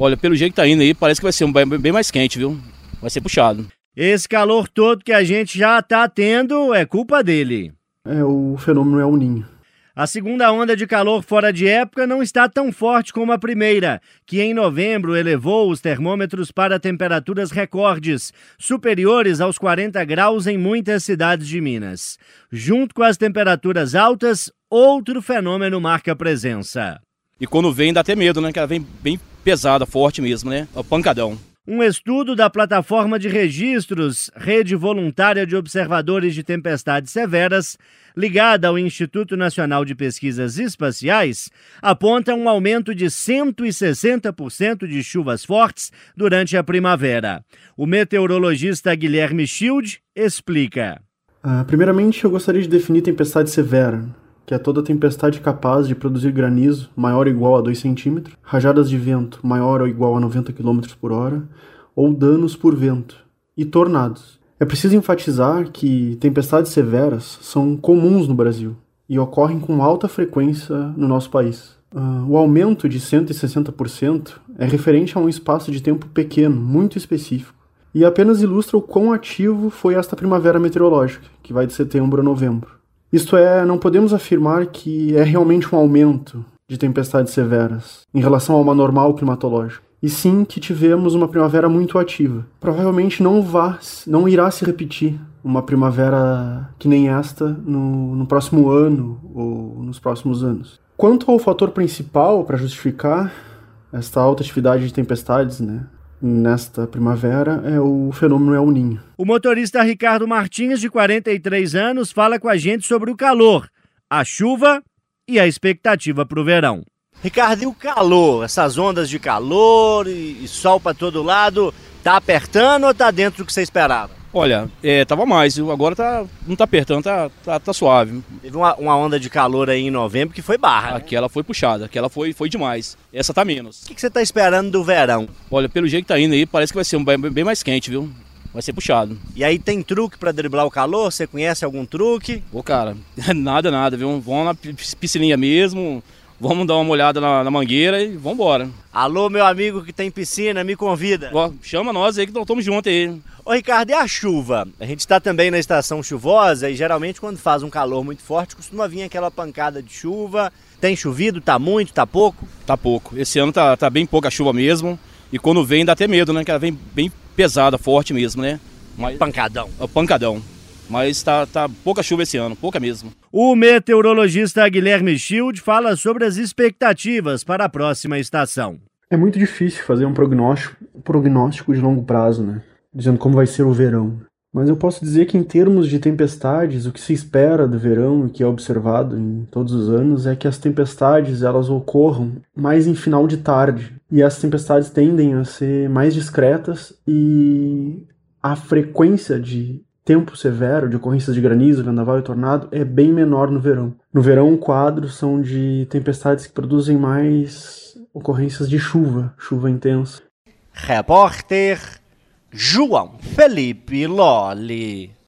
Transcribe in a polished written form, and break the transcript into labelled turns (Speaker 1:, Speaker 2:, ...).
Speaker 1: Olha, pelo jeito que tá indo aí, parece que vai ser bem mais quente, viu? Vai ser puxado.
Speaker 2: Esse calor todo que a gente já tá tendo é culpa dele.
Speaker 3: O fenômeno é o Ninho.
Speaker 2: A segunda onda de calor fora de época não está tão forte como a primeira, que em novembro elevou os termômetros para temperaturas recordes, superiores aos 40 graus em muitas cidades de Minas. Junto com as temperaturas altas, outro fenômeno marca presença.
Speaker 1: E quando vem dá até medo, né? Que ela vem bem pesada, forte mesmo, né? É o pancadão.
Speaker 2: Um estudo da plataforma de registros Rede Voluntária de Observadores de Tempestades Severas, ligada ao Instituto Nacional de Pesquisas Espaciais, aponta um aumento de 160% de chuvas fortes durante a primavera. O meteorologista Guilherme Schild explica.
Speaker 3: Primeiramente, eu gostaria de definir tempestade severa, que é toda tempestade capaz de produzir granizo maior ou igual a 2 centímetros, rajadas de vento maior ou igual a 90 km por hora, ou danos por vento, e tornados. É preciso enfatizar que tempestades severas são comuns no Brasil e ocorrem com alta frequência no nosso país. O aumento de 160% é referente a um espaço de tempo pequeno, muito específico, e apenas ilustra o quão ativo foi esta primavera meteorológica, que vai de setembro a novembro. Isto é, não podemos afirmar que é realmente um aumento de tempestades severas em relação a uma normal climatológica, e sim que tivemos uma primavera muito ativa. Provavelmente não irá se repetir uma primavera que nem esta no próximo ano ou nos próximos anos. Quanto ao fator principal para justificar esta alta atividade de tempestades, nesta primavera, o fenômeno El Ninho.
Speaker 2: O motorista Ricardo Martins, de 43 anos, fala com a gente sobre o calor, a chuva e a expectativa para o verão. Ricardo, e o calor? Essas ondas de calor e sol para todo lado, tá apertando ou tá dentro do que você esperava?
Speaker 1: Olha, tava mais, agora não tá apertando, tá suave.
Speaker 2: Teve uma onda de calor aí em novembro que foi barra, né?
Speaker 1: Aquela foi puxada, aquela foi demais. Essa tá menos.
Speaker 2: O que você tá esperando do verão?
Speaker 1: Olha, pelo jeito que tá indo aí, parece que vai ser bem mais quente, viu? Vai ser puxado.
Speaker 2: E aí tem truque pra driblar o calor? Você conhece algum truque?
Speaker 1: Cara, nada, viu? Vamos na piscininha mesmo, vamos dar uma olhada na mangueira e vamos embora.
Speaker 2: Alô, meu amigo que tem piscina, me convida.
Speaker 1: Chama nós aí que nós estamos juntos aí.
Speaker 2: Ô Ricardo, e a chuva? A gente está também na estação chuvosa e geralmente quando faz um calor muito forte costuma vir aquela pancada de chuva. Tem chovido? Tá muito? Tá pouco?
Speaker 1: Tá pouco. Esse ano tá bem pouca chuva mesmo e quando vem dá até medo, né? Que ela vem bem pesada, forte mesmo, né?
Speaker 2: Pancadão.
Speaker 1: É pancadão. Mas tá pouca chuva esse ano, pouca mesmo.
Speaker 2: O meteorologista Guilherme Schild fala sobre as expectativas para a próxima estação.
Speaker 3: É muito difícil fazer um prognóstico de longo prazo, dizendo como vai ser o verão. Mas eu posso dizer que em termos de tempestades, o que se espera do verão e que é observado em todos os anos é que as tempestades elas ocorram mais em final de tarde. E as tempestades tendem a ser mais discretas e a frequência de tempo severo, de ocorrências de granizo, vendaval e tornado, é bem menor no verão. No verão, o quadro são de tempestades que produzem mais ocorrências de chuva intensa.
Speaker 2: Repórter João Felipe Lolli.